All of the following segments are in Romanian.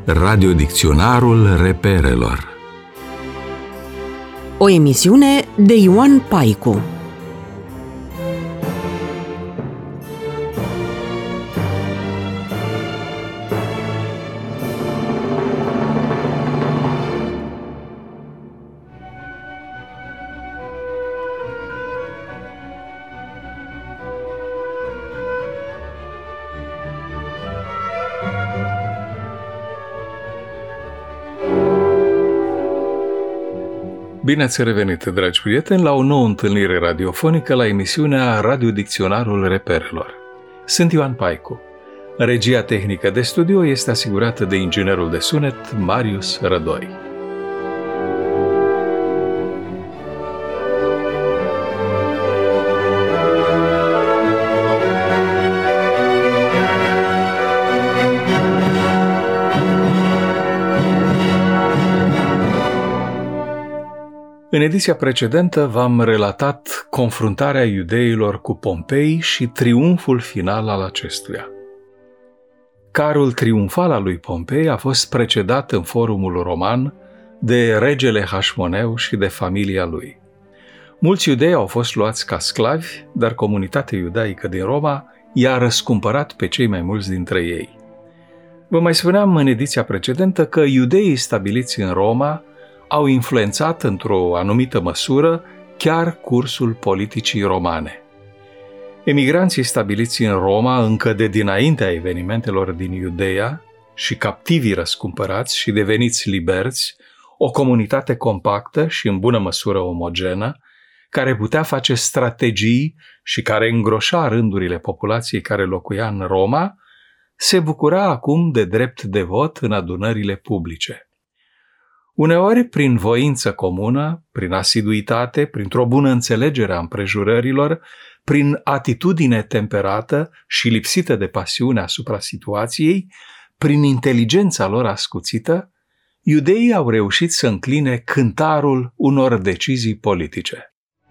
Radiodicționarul reperelor. O emisiune de Ioan Paicu. Bine ați revenit, dragi prieteni, la o nouă întâlnire radiofonică la emisiunea Radiodicționarul reperelor. Sunt Ioan Paicu. Regia tehnică de studio este asigurată de inginerul de sunet Marius Rădoi. În ediția precedentă v-am relatat confruntarea iudeilor cu Pompei și triumful final al acestuia. Carul triumfal al lui Pompei a fost precedat în forumul roman de regele Hașmoneu și de familia lui. Mulți iudei au fost luați ca sclavi, dar comunitatea iudaică din Roma i-a răscumpărat pe cei mai mulți dintre ei. Vă mai spuneam în ediția precedentă că iudeii stabiliți în Roma au influențat într-o anumită măsură chiar cursul politicii romane. Emigranții stabiliți în Roma încă de dinaintea evenimentelor din Iudeea și captivii răscumpărați și deveniți liberți, o comunitate compactă și în bună măsură omogenă, care putea face strategii și care îngroșa rândurile populației care locuia în Roma, se bucura acum de drept de vot în adunările publice. Uneori, prin voință comună, prin asiduitate, printr-o bună înțelegere a împrejurărilor, prin atitudine temperată și lipsită de pasiune asupra situației, prin inteligența lor ascuțită, iudeii au reușit să încline cântarul unor decizii politice.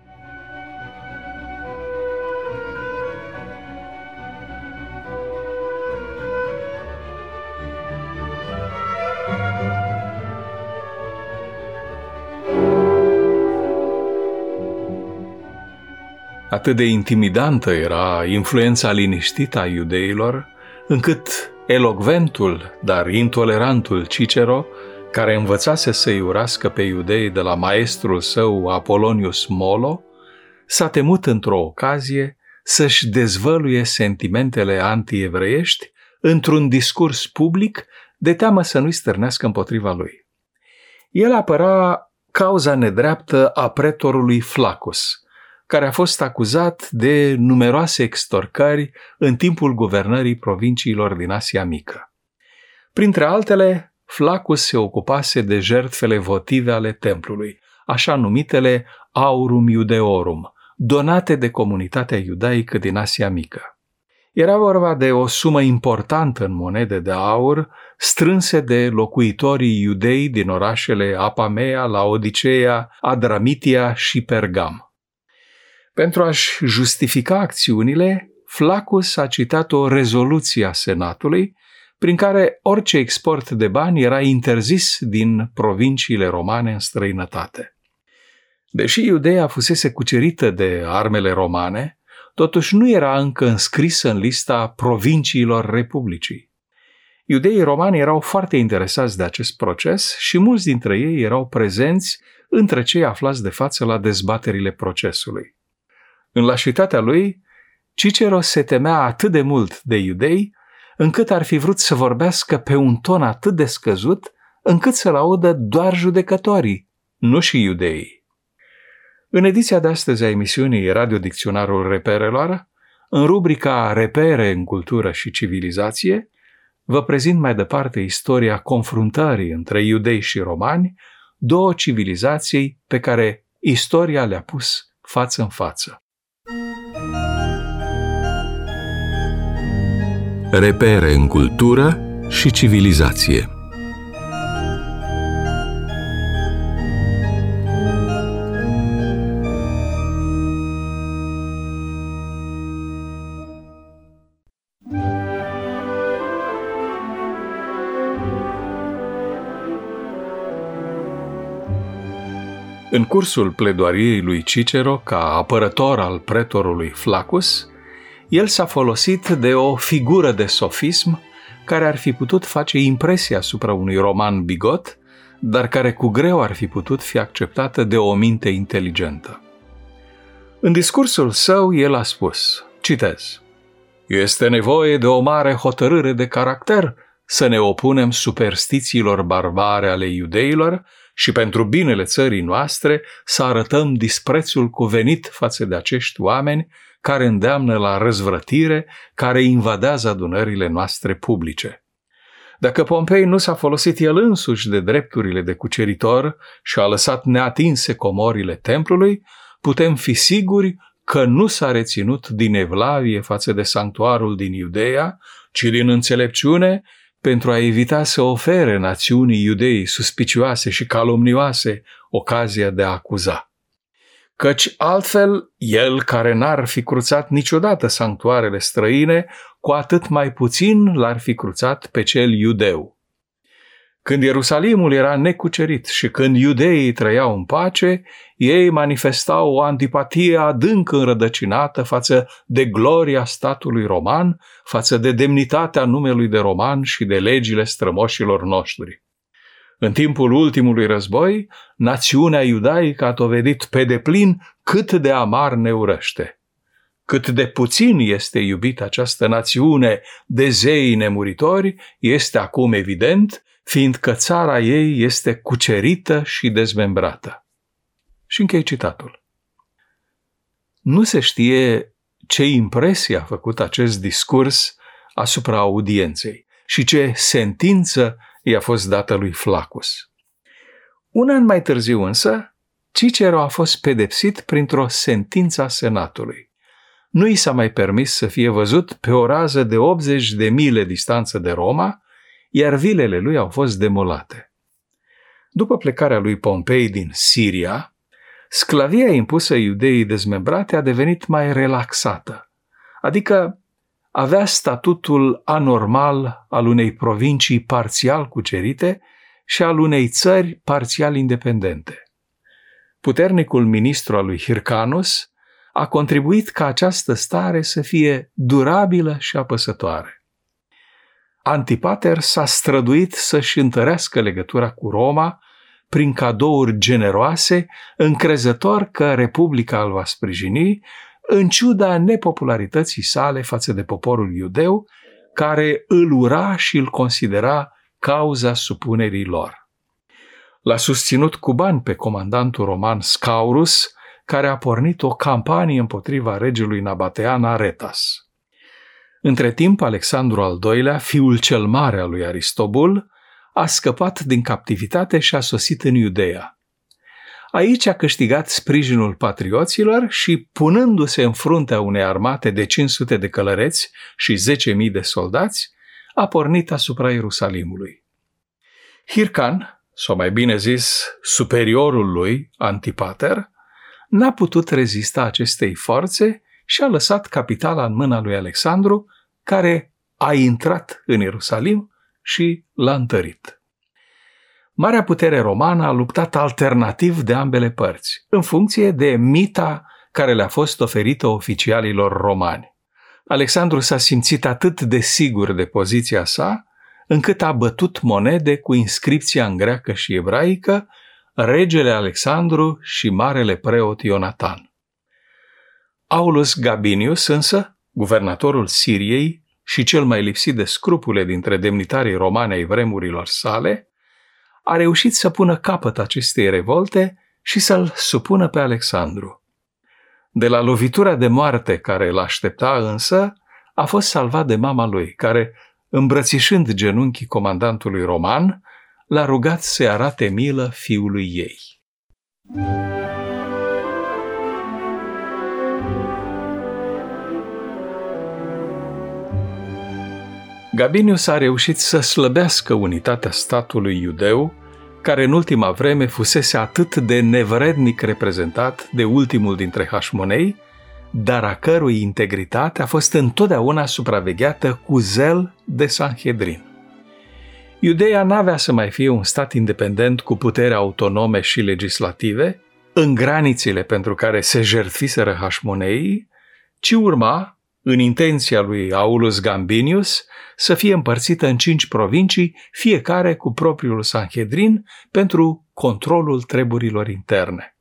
Atât de intimidantă era influența liniștită a iudeilor, încât elocventul, dar intolerantul Cicero, care învățase să-i urască pe iudei de la maestrul său Apolonius Molo, s-a temut într-o ocazie să-și dezvăluie sentimentele anti-evreiești într-un discurs public, de teamă să nu-i stârnească împotriva lui. El apăra cauza nedreaptă a pretorului Flaccus, care a fost acuzat de numeroase extorcări în timpul guvernării provinciilor din Asia Mică. Printre altele, Flaccus se ocupase de jertfele votive ale templului, așa numitele aurum iudeorum, donate de comunitatea iudaică din Asia Mică. Era vorba de o sumă importantă în monede de aur, strânse de locuitorii iudei din orașele Apamea, Laodiceea, Adramitia și Pergam. Pentru a-și justifica acțiunile, Flaccus a citat o rezoluție a Senatului prin care orice export de bani era interzis din provinciile romane în străinătate. Deși Iudeea fusese cucerită de armele romane, totuși nu era încă înscrisă în lista provinciilor republicii. Iudeii romani erau foarte interesați de acest proces și mulți dintre ei erau prezenți între cei aflați de față la dezbaterile procesului. În lașitatea lui, Cicero se temea atât de mult de iudei, încât ar fi vrut să vorbească pe un ton atât de scăzut, încât să-l audă doar judecătorii, nu și iudeii. În ediția de astăzi a emisiunii Radiodicționarul reperelor, în rubrica Repere în cultură și civilizație, vă prezint mai departe istoria confruntării între iudei și romani, două civilizații pe care istoria le-a pus față în față. Repere în cultură și civilizație. În cursul pledoariei lui Cicero ca apărător al pretorului Flaccus, el s-a folosit de o figură de sofism care ar fi putut face impresia asupra unui roman bigot, dar care cu greu ar fi putut fi acceptată de o minte inteligentă. În discursul său, el a spus, citez, "Este nevoie de o mare hotărâre de caracter să ne opunem superstițiilor barbare ale iudeilor și pentru binele țării noastre să arătăm disprețul cuvenit față de acești oameni care îndeamnă la răzvrătire, care invadează adunările noastre publice. Dacă Pompei nu s-a folosit el însuși de drepturile de cuceritor și a lăsat neatinse comorile templului, putem fi siguri că nu s-a reținut din evlavie față de sanctuarul din Iudeea, ci din înțelepciune pentru a evita să ofere națiunii iudei suspicioase și calomnioase ocazia de a acuza. Căci altfel, el care n-ar fi cruțat niciodată sanctuarele străine, cu atât mai puțin l-ar fi cruțat pe cel iudeu. Când Ierusalimul era necucerit și când iudeii trăiau în pace, ei manifestau o antipatie adânc înrădăcinată față de gloria statului roman, față de demnitatea numelui de roman și de legile strămoșilor noștri. În timpul ultimului război, națiunea iudaică a dovedit pe deplin cât de amar ne urăște. Cât de puțin este iubită această națiune de zei nemuritori, este acum evident, fiindcă țara ei este cucerită și dezmembrată. Și închei citatul. Nu se știe ce impresie a făcut acest discurs asupra audienței și ce sentință i-a fost dată lui Flaccus. Un an mai târziu însă, Cicero a fost pedepsit printr-o sentință a senatului. Nu i s-a mai permis să fie văzut pe o rază de 80 de mile distanță de Roma, iar vilele lui au fost demolate. După plecarea lui Pompei din Siria, sclavia impusă iudeii dezmembrate a devenit mai relaxată, adică avea statutul anormal al unei provincii parțial cucerite și al unei țări parțial independente. Puternicul ministru al lui Hyrcanus a contribuit ca această stare să fie durabilă și apăsătoare. Antipater s-a străduit să-și întărească legătura cu Roma prin cadouri generoase, încrezător că Republica îl va sprijini, în ciuda nepopularității sale față de poporul iudeu, care îl ura și îl considera cauza supunerii lor. L-a susținut cu bani pe comandantul roman Scaurus, care a pornit o campanie împotriva regelui Nabatean Aretas. Între timp, Alexandru al II-lea, fiul cel mare al lui Aristobul, a scăpat din captivitate și a sosit în Iudeea. Aici a câștigat sprijinul patrioților și, punându-se în fruntea unei armate de 500 de călăreți și 10.000 de soldați, a pornit asupra Ierusalimului. Hircan, sau mai bine zis, superiorul lui, Antipater, n-a putut rezista acestei forțe și a lăsat capitala în mâna lui Alexandru, care a intrat în Ierusalim și l-a întărit. Marea putere romană a luptat alternativ de ambele părți, în funcție de mita care le-a fost oferită oficialilor romani. Alexandru s-a simțit atât de sigur de poziția sa, încât a bătut monede cu inscripția în greacă și ebraică Regele Alexandru și Marele Preot Ionatan. Aulus Gabinius însă, guvernatorul Siriei și cel mai lipsit de scrupule dintre demnitarii romani ai vremurilor sale, a reușit să pună capăt acestei revolte și să-l supună pe Alexandru. De la lovitura de moarte care îl aștepta însă, a fost salvat de mama lui, care, îmbrățișând genunchii comandantului roman, l-a rugat să-i arate milă fiului ei. Gabinius a reușit să slăbească unitatea statului iudeu, care în ultima vreme fusese atât de nevrednic reprezentat de ultimul dintre Hașmonei, dar a cărui integritate a fost întotdeauna supravegheată cu zel de Sanhedrin. Iudeea n-avea să mai fie un stat independent cu putere autonome și legislative, în granițele pentru care se jertfiseră Hașmoneii, ci urma, în intenția lui Aulus Gambinius, să fie împărțită în 5 provincii, fiecare cu propriul Sanhedrin pentru controlul treburilor interne.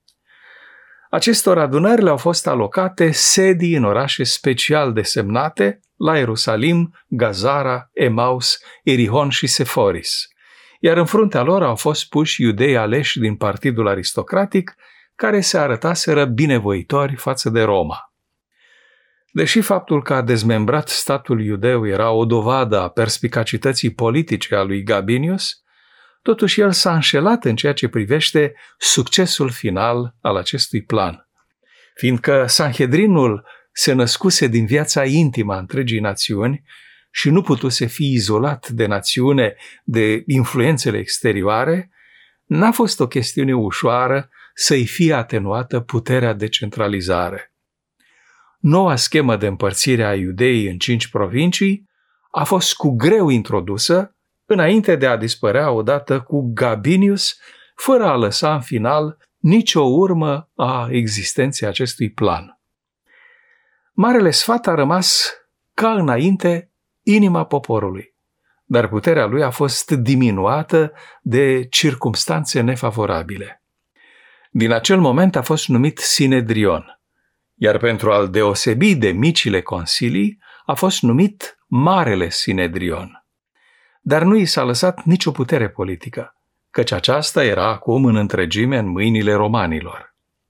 Acestor adunări le-au fost alocate sedii în orașe special desemnate la Ierusalim, Gazara, Emaus, Erihon și Seforis, iar în fruntea lor au fost puși iudei aleși din partidul aristocratic, care se arătaseră binevoitori față de Roma. Deși faptul că a dezmembrat statul iudeu era o dovadă a perspicacității politice a lui Gabinius, totuși el s-a înșelat în ceea ce privește succesul final al acestui plan. Fiindcă Sanhedrinul se născuse din viața intimă a întregii națiuni și nu putuse fi izolat de națiune de influențele exterioare, n-a fost o chestiune ușoară să-i fie atenuată puterea de centralizare. Noua schemă de împărțire a Iudeii în 5 provincii a fost cu greu introdusă înainte de a dispărea odată cu Gabinius, fără a lăsa în final nicio urmă a existenței acestui plan. Marele Sfat a rămas, ca înainte, inima poporului, dar puterea lui a fost diminuată de circumstanțe nefavorabile. Din acel moment a fost numit Sinedrion, iar pentru a-l deosebi de micile consilii a fost numit Marele Sinedrion. Dar nu i s-a lăsat nicio putere politică, căci aceasta era acum în întregime în mâinile romanilor.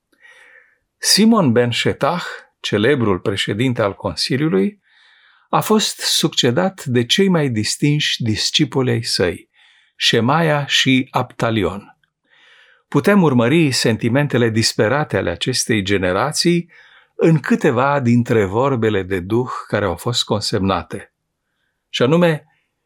Simon ben Shetach, celebrul președinte al Consiliului, a fost succedat de cei mai distinși discipoli ai săi, Șemaia și Abtalion. Putem urmări sentimentele disperate ale acestei generații în câteva dintre vorbele de duh care au fost consemnate, și anume: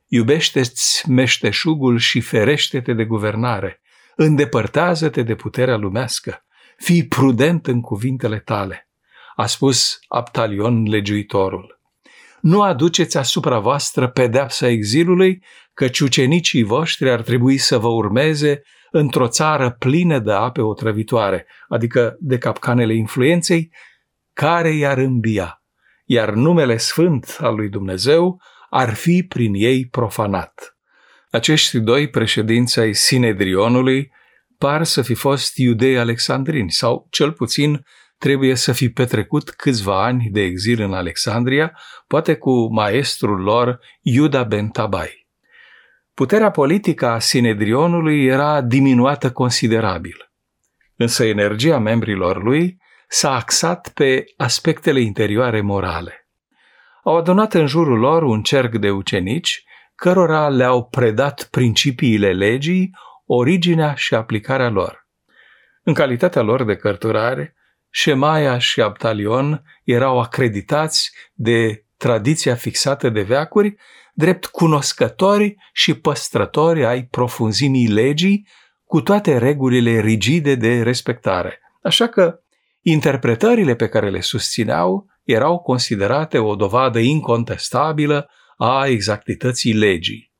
iubește-ți meșteșugul și ferește-te de guvernare, îndepărtează-te de puterea lumească, fii prudent în cuvintele tale, a spus Abtalion legiuitorul. Nu aduceți asupra voastră pedeapsa exilului, căci ucenicii voștri ar trebui să vă urmeze într-o țară plină de ape otrăvitoare, adică de capcanele influenței, care i-ar îmbia, iar numele sfânt al lui Dumnezeu ar fi prin ei profanat. Acești 2 președinți ai Sinedrionului par să fi fost iudei alexandrini, sau cel puțin trebuie să fi petrecut câțiva ani de exil în Alexandria, poate cu maestrul lor Iuda ben Tabai. Puterea politică a Sinedrionului era diminuată considerabil, însă energia membrilor lui s-a axat pe aspectele interioare morale. Au adunat în jurul lor un cerc de ucenici, cărora le-au predat principiile legii, originea și aplicarea lor. În calitatea lor de cărturare, Șemaia și Abtalion erau acreditați de tradiția fixată de veacuri, drept cunoscători și păstrători ai profunzimii legii, cu toate regulile rigide de respectare. Așa că interpretările pe care le susțineau erau considerate o dovadă incontestabilă a exactității legii.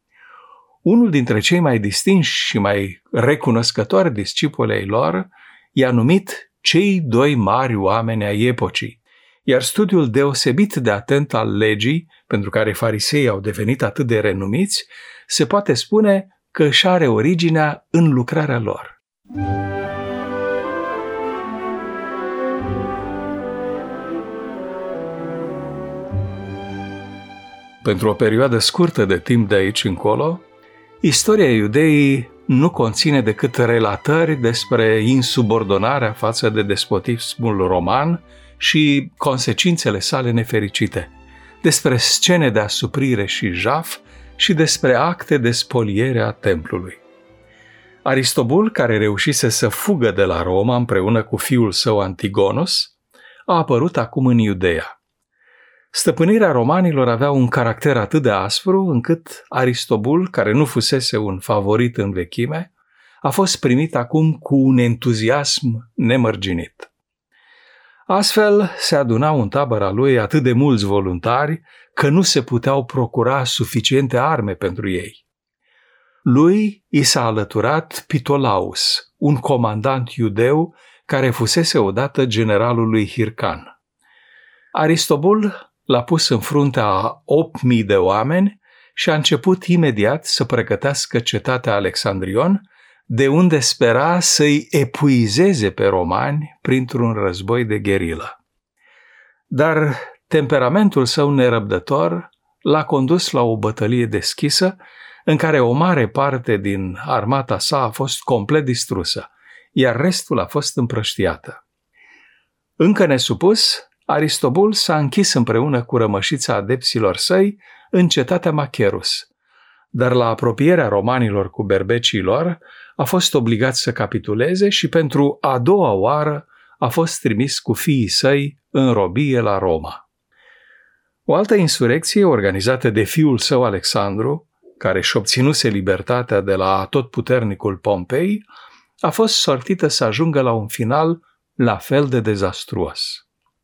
Unul dintre cei mai distinși și mai recunoscători discipoli ai lor i-a numit cei 2 mari oameni ai epocii, iar studiul deosebit de atent al legii, pentru care fariseii au devenit atât de renumiți, se poate spune că își are originea în lucrarea lor. Pentru o perioadă scurtă de timp de aici încolo, istoria Iudeii nu conține decât relatări despre insubordonarea față de despotismul roman și consecințele sale nefericite, despre scene de asuprire și jaf și despre acte de spoliere a templului. Aristobul, care reușise să fugă de la Roma împreună cu fiul său Antigonos, a apărut acum în Iudeea. Stăpânirea romanilor avea un caracter atât de aspru încât Aristobul, care nu fusese un favorit în vechime, a fost primit acum cu un entuziasm nemărginit. Astfel se adunau în tabăra lui atât de mulți voluntari că nu se puteau procura suficiente arme pentru ei. Lui i s-a alăturat Pitolaus, un comandant iudeu care fusese odată generalul lui Hircan. Aristobul l-a pus în fruntea a 8.000 de oameni și a început imediat să pregătească cetatea Alexandrion, de unde spera să-i epuizeze pe romani printr-un război de gherilă. Dar temperamentul său nerăbdător l-a condus la o bătălie deschisă, în care o mare parte din armata sa a fost complet distrusă, iar restul a fost împrăștiată. Încă nesupus, Aristobul s-a închis împreună cu rămășița adepților săi în cetatea Macherus, dar la apropierea romanilor cu berbecii lor a fost obligat să capituleze și pentru a doua oară a fost trimis cu fiii săi în robie la Roma. O altă insurecție organizată de fiul său Alexandru, care și obținuse libertatea de la atotputernicul Pompei, a fost sortită să ajungă la un final la fel de dezastruos.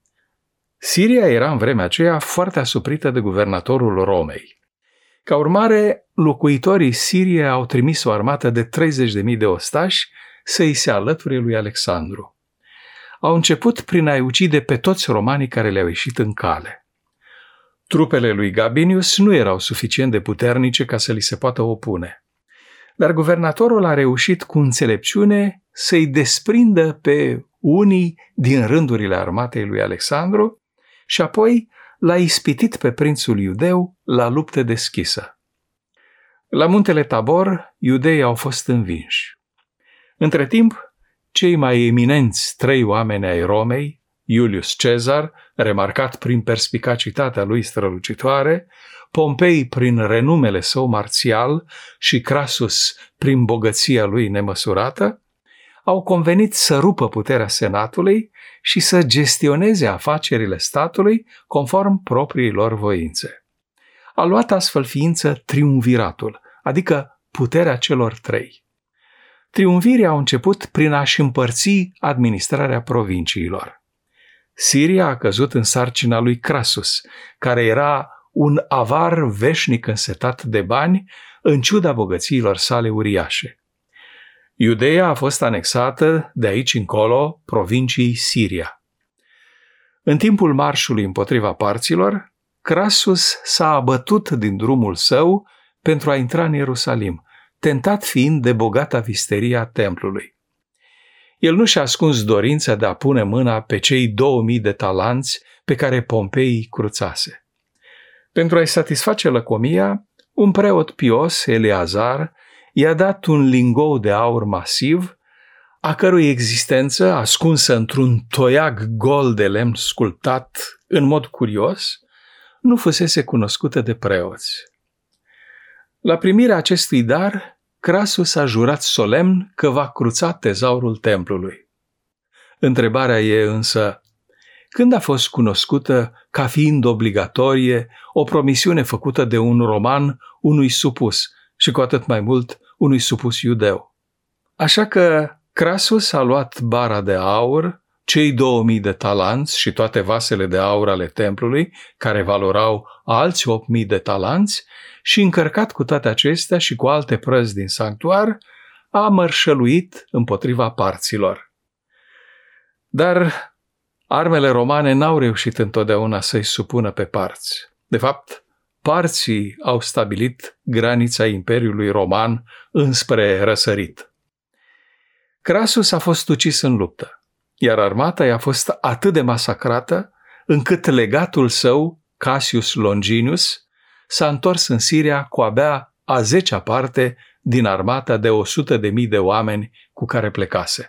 Siria era în vremea aceea foarte asuprită de guvernatorul Romei. Ca urmare, locuitorii Siriei au trimis o armată de 30.000 de ostași să-i se alăture lui Alexandru. Au început prin a-i ucide pe toți romanii care le-au ieșit în cale. Trupele lui Gabinius nu erau suficient de puternice ca să li se poată opune. Dar guvernatorul a reușit cu înțelepciune să-i desprindă pe unii din rândurile armatei lui Alexandru și apoi l-a ispitit pe prințul iudeu la luptă deschisă. La muntele Tabor, iudeii au fost învinși. Între timp, cei mai eminenți 3 oameni ai Romei, Iulius Cezar, remarcat prin perspicacitatea lui strălucitoare, Pompei prin renumele său marțial și Crassus prin bogăția lui nemăsurată, au convenit să rupă puterea senatului și să gestioneze afacerile statului conform propriilor voințe. A luat astfel ființă triumviratul, adică puterea celor 3. Triumvirii au început prin a-și împărți administrarea provinciilor. Siria a căzut în sarcina lui Crassus, care era un avar veșnic însetat de bani, în ciuda bogățiilor sale uriașe. Iudeea a fost anexată de aici încolo provinciei Siria. În timpul marșului împotriva parților, Crassus s-a abătut din drumul său pentru a intra în Ierusalim, tentat fiind de bogata visterie a templului. El nu și-a ascuns dorința de a pune mâna pe cei 2000 de talanți pe care Pompei îi cruțase. Pentru a-i satisface lăcomia, un preot pios, Eleazar, i-a dat un lingou de aur masiv, a cărui existență, ascunsă într-un toiag gol de lemn sculptat în mod curios, nu fusese cunoscută de preoți. La primirea acestui dar, Crassus a jurat solemn că va cruța tezaurul templului. Întrebarea e însă, când a fost cunoscută ca fiind obligatorie o promisiune făcută de un roman unui supus și cu atât mai mult unui supus iudeu? Așa că Crassus a luat bara de aur, cei 2000 de talanți și toate vasele de aur ale templului, care valorau alți 8000 de talanți, și încărcat cu toate acestea și cu alte prăzi din sanctuar, a mărșăluit împotriva parților. Dar armele romane n-au reușit întotdeauna să-i supună pe parți. De fapt, parții au stabilit granița Imperiului Roman înspre răsărit. Crassus a fost ucis în luptă, iar armata i-a fost atât de masacrată, încât legatul său, Cassius Longinius, s-a întors în Siria cu abia a 10-a parte din armata de 100.000 de oameni cu care plecase.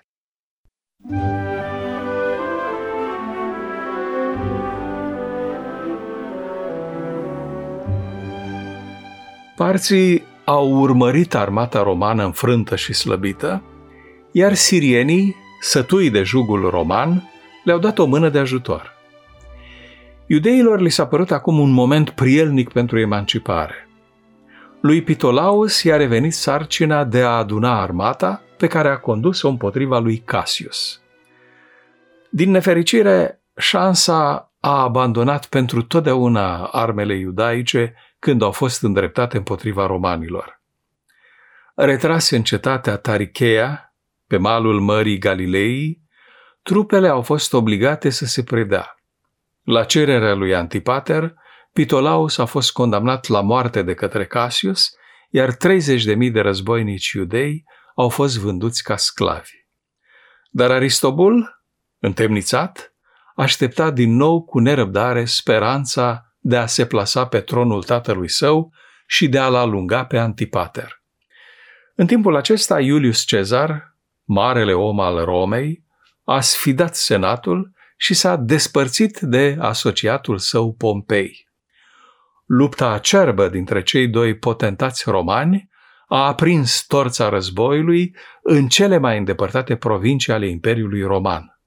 Parții au urmărit armata romană înfrântă și slăbită, iar sirienii, sătui de jugul roman, le-au dat o mână de ajutor. Iudeilor li s-a părut acum un moment prielnic pentru emancipare. Lui Ptolaus i-a revenit sarcina de a aduna armata pe care a condus-o împotriva lui Cassius. Din nefericire, șansa a abandonat pentru totdeauna armele iudaice când au fost îndreptate împotriva romanilor. Retrase în cetatea Taricheea, pe malul Mării Galilei, trupele au fost obligate să se predea. La cererea lui Antipater, Ptolaus a fost condamnat la moarte de către Cassius, iar 30.000 de războinici iudei au fost vânduți ca sclavi. Dar Aristobul, întemnițat, aștepta din nou cu nerăbdare speranța de a se plasa pe tronul tatălui său și de a-l alunga pe Antipater. În timpul acesta, Iulius Cezar, marele om al Romei, a sfidat senatul și s-a despărțit de asociatul său Pompei. Lupta acerbă dintre cei doi potentați romani a aprins torța războiului în cele mai îndepărtate provincii ale Imperiului Roman.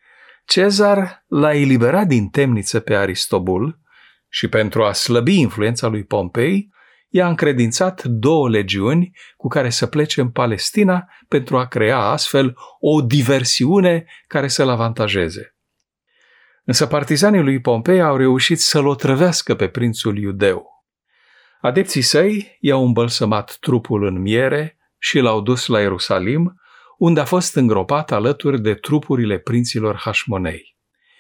Cezar l-a eliberat din temniță pe Aristobul și, pentru a slăbi influența lui Pompei, i-a încredințat 2 legiuni cu care să plece în Palestina pentru a crea astfel o diversiune care să-l avantajeze. Însă partizanii lui Pompei au reușit să-l otrăvească pe prințul iudeu. Adepții săi i-au îmbălsămat trupul în miere și l-au dus la Ierusalim, unde a fost îngropat alături de trupurile prinților Hașmonei.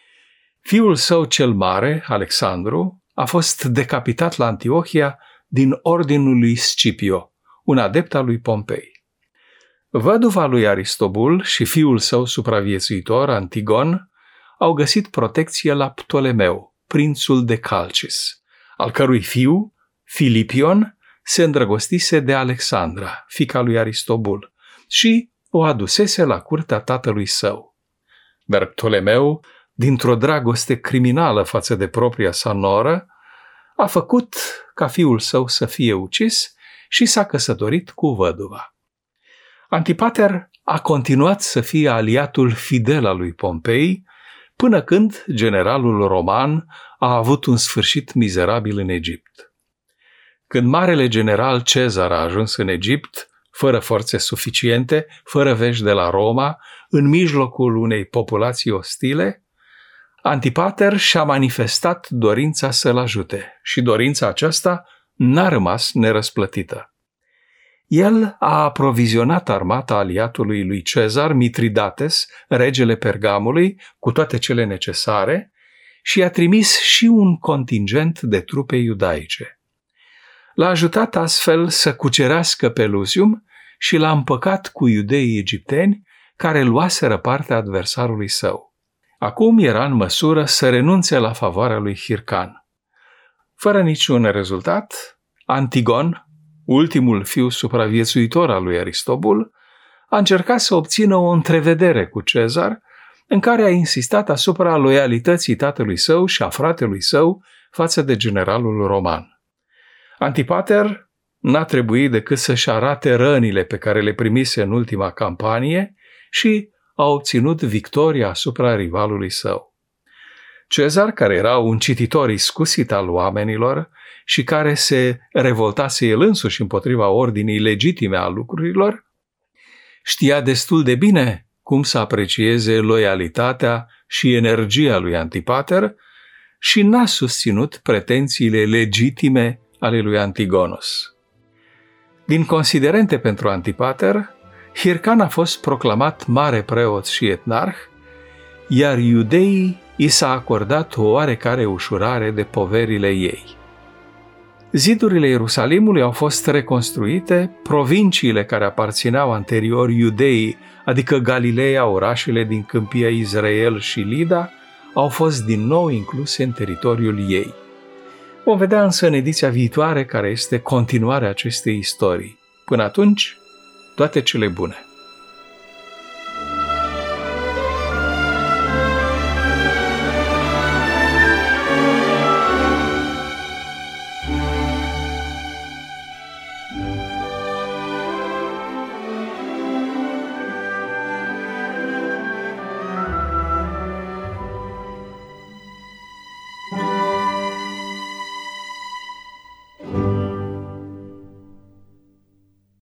Fiul său cel mare, Alexandru, a fost decapitat la Antiohia din ordinul lui Scipio, un adept al lui Pompei. Văduva lui Aristobul și fiul său supraviețuitor, Antigon, au găsit protecție la Ptolemeu, prințul de Calcis, al cărui fiu, Filipion, se îndrăgostise de Alexandra, fiica lui Aristobul, și o adusese la curtea tatălui său. Dar Ptolemeu, dintr-o dragoste criminală față de propria sa noră, a făcut ca fiul său să fie ucis și s-a căsătorit cu văduva. Antipater a continuat să fie aliatul fidel al lui Pompei, până când generalul roman a avut un sfârșit mizerabil în Egipt. Când marele general Cezar a ajuns în Egipt, fără forțe suficiente, fără vești de la Roma, în mijlocul unei populații ostile, Antipater și-a manifestat dorința să-l ajute și dorința aceasta n-a rămas nerăsplătită. El a aprovizionat armata aliatului lui Cezar, Mitridates, regele Pergamului, cu toate cele necesare și i-a trimis și un contingent de trupe iudaice. L-a ajutat astfel să cucerească Pelusium și l-a împăcat cu iudeii egipteni care luaseră partea adversarului său. Acum era în măsură să renunțe la favoarea lui Hircan. Fără niciun rezultat, Antigon, ultimul fiu supraviețuitor al lui Aristobul, a încercat să obțină o întrevedere cu Cezar, în care a insistat asupra loialității tatălui său și a fratelui său față de generalul roman. Antipater n-a trebuit decât să-și arate rănile pe care le primise în ultima campanie și a obținut victoria asupra rivalului său. Cezar, care era un cititor iscusit al oamenilor și care se revoltase el însuși împotriva ordinii legitime a lucrurilor, știa destul de bine cum să aprecieze loialitatea și energia lui Antipater și n-a susținut pretențiile legitime ale lui Antigonus. Din considerente pentru Antipater, Hircan a fost proclamat mare preot și etnarh, iar iudeii i s-a acordat o oarecare ușurare de poverile ei. Zidurile Ierusalimului au fost reconstruite, provinciile care aparțineau anterior iudeii, adică Galileea, orașele din câmpia Israel și Lida, au fost din nou incluse în teritoriul ei. Vom vedea însă în ediția viitoare care este continuarea acestei istorii. Până atunci, toate cele bune!